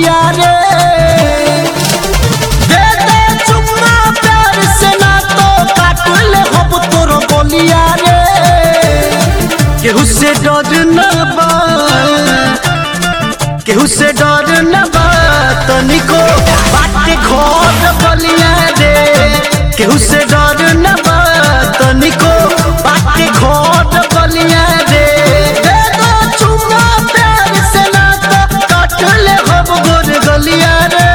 बलिया रे। दे दे चुम्मा प्यार से ना तो काट ले हब तोर बलिया रे। केहू से डर न बा, केहू से डर न बा तनिको बाटे घर बलिया रे। केहू से डर न बा तनिको बाटे घर बलिया रे। दे दो चुम्मा प्यार से ना तो काट ले हब गोर गलिया रे।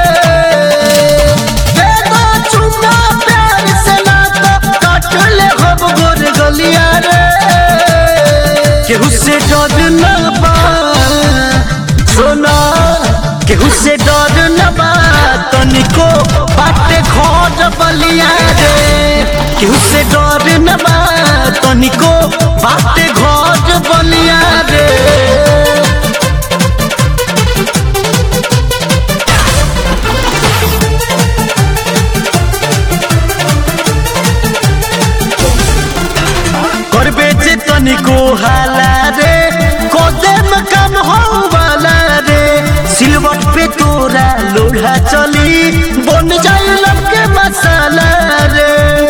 दे दो चुम्मा प्यार से ना तो काट ले हब गोर गलिया रे। केहू से डर न बा सोना, केहू से डर न बा तनिको बाटे घर बलिया रे। केहू से डर न बा तनिको बाटे घर बलिया रे। करबे जे तनिको हाला रे, कदम कम हो वाला रे। सिलवट पे तोरा लोढ़ा चली, बन जाए लगे मसाला रे।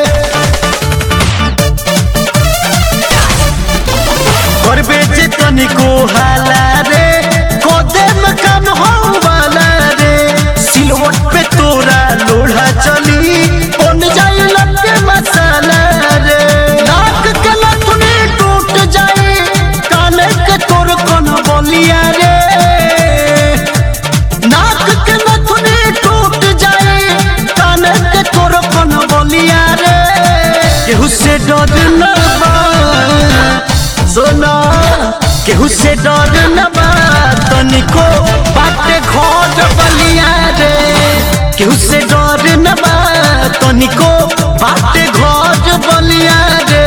करबे जे तनिको हाला रे, कदम कम हो वाला रे। सिलवट पे तोरा लोढ़ा चली, बन जाए लगे मसाला रे। नाक के लथुनी टूट जाए, काने के तोर कौन बलिया रे। नाक के लथुनी टूट जाए, काने के तोर कौन बलिया रे। केहू से डर न बा सोना, केहू से डर न बा तनिको बाटे घर बलिया रे। केहू से डर न बा तनिको बाटे घर बलिया रे।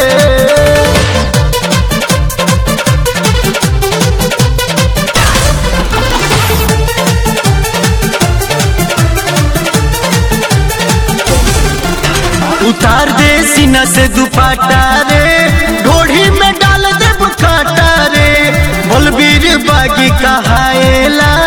उतार दे सीना से दुपट्टा रे, ढोढ़ी में डाल दे काटा रे। बलबीर बागी कहाएला